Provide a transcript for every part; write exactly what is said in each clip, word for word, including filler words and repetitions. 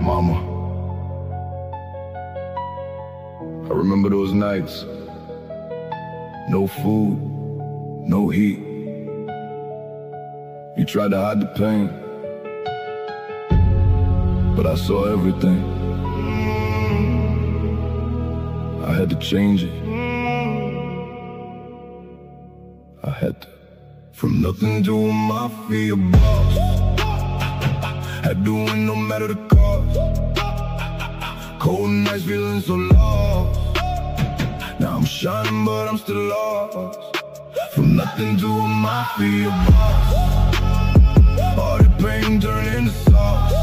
Mama, I remember those nights. No food, no heat. You tried to hide the pain, but I saw everything. I had to change it. I had to. From nothing to a mafia boss. Had to win no matter the cost. Cold nights feeling so lost. Now I'm shining but I'm still lost. From nothing to a mafia boss. All the pain turned into sauce.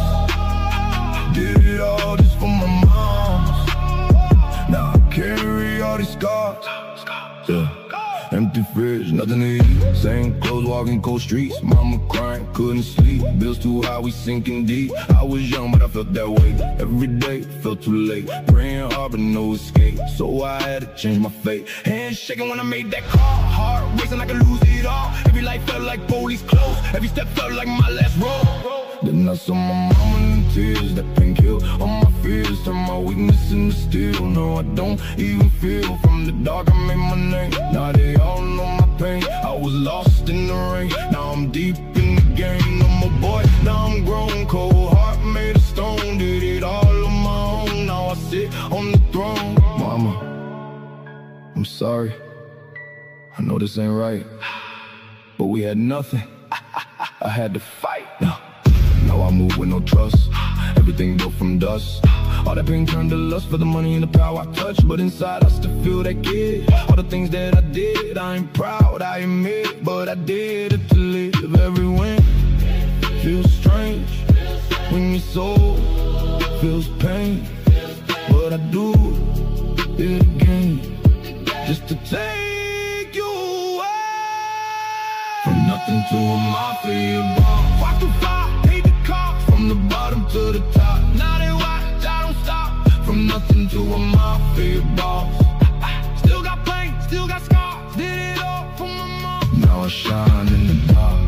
Did it all just for my moms. Now I carry all these scars. Yeah. Empty fridge, nothing to eat. Same clothes, walking cold streets. Mama crying, couldn't sleep. Bills too high, we sinking deep. I was young, but I felt that way. Every day, felt too late. Praying hard, but no escape. So I had to change my fate. Hands shaking when I made that call. Heart racing, I could lose it all. Every life felt like police close. Every step felt like my last roll. Then I saw my mama in tears. That pain killed all my fears. Turned my weakness into steel. No, I don't even feel. From the dark, I made my name. Now they all know my pain. I was lost in the rain. Now I'm deep in the game. I'm a boy, now I'm grown. Cold heart made of stone. Did it all on my own. Now I sit on the throne. Mama, I'm sorry. I know this ain't right, but we had nothing. I had to fight. Now, now I move with no trust. Everything built from dust. All that pain turned to lust for the money and the power I touch. But inside I still feel that kid. All the things that I did, I ain't proud, I admit. But I did it to live. Every win feels strange when your soul feels pain. But I do it again, just to take you away. From nothing to a mafia boss. Walk through fire, hate the cops. From the bottom to the top. Now they watch, I don't stop. From nothing to a mafia boss. Still got pain, still got scars. Did it all for my mom. Now I shine in the dark.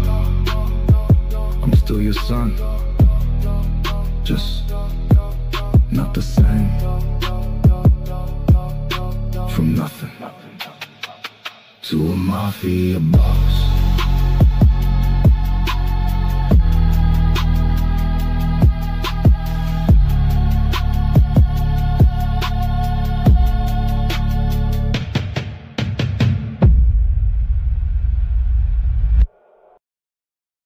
I'm still your son, just not the same. From nothing to a mafia boss.